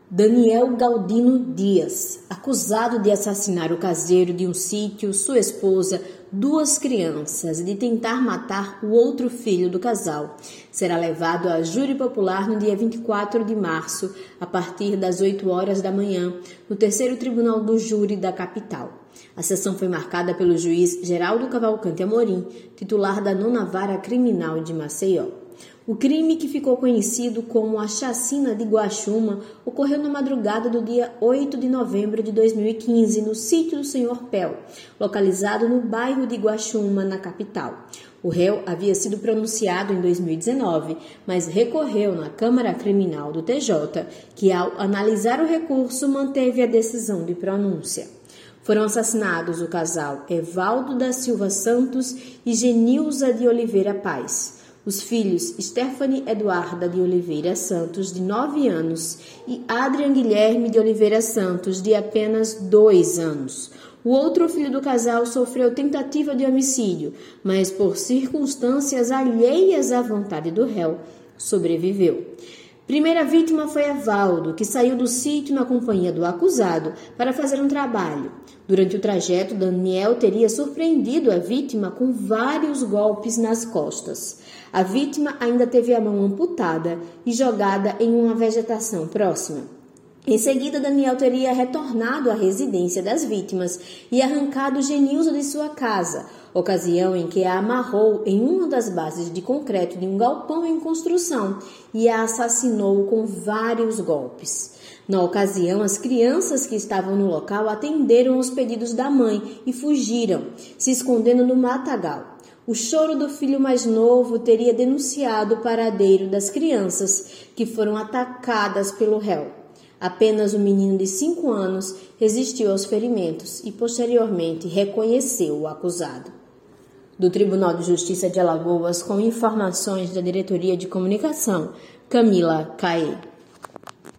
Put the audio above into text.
Daniel Galdino Dias, acusado de assassinar o caseiro de um sítio, sua esposa, 2 crianças e de tentar matar o outro filho do casal, será levado a júri popular no dia 24 de março, a partir das 8 horas da manhã, no 3º Tribunal do Júri da capital. A sessão foi marcada pelo juiz Geraldo Cavalcante Amorim, titular da 9ª Vara Criminal de Maceió. O crime, que ficou conhecido como a Chacina de Guaxuma, ocorreu na madrugada do dia 8 de novembro de 2015, no sítio do Senhor Pel, localizado no bairro de Guaxuma, na capital. O réu havia sido pronunciado em 2019, mas recorreu na Câmara Criminal do TJ, que, ao analisar o recurso, manteve a decisão de pronúncia. Foram assassinados o casal Evaldo da Silva Santos e Genilza de Oliveira Paz. Os filhos Stephanie Eduarda de Oliveira Santos, de 9 anos, e Adrian Guilherme de Oliveira Santos, de apenas 2 anos. O outro filho do casal sofreu tentativa de homicídio, mas por circunstâncias alheias à vontade do réu, sobreviveu. Primeira vítima foi Evaldo, que saiu do sítio na companhia do acusado para fazer um trabalho. Durante o trajeto, Daniel teria surpreendido a vítima com vários golpes nas costas. A vítima ainda teve a mão amputada e jogada em uma vegetação próxima. Em seguida, Daniel teria retornado à residência das vítimas e arrancado Genilza de sua casa, ocasião em que a amarrou em uma das bases de concreto de um galpão em construção e a assassinou com vários golpes. Na ocasião, as crianças que estavam no local atenderam aos pedidos da mãe e fugiram, se escondendo no matagal. O choro do filho mais novo teria denunciado o paradeiro das crianças que foram atacadas pelo réu. Apenas o menino de 5 anos resistiu aos ferimentos e posteriormente reconheceu o acusado. Do Tribunal de Justiça de Alagoas, com informações da Diretoria de Comunicação, Camila Caê.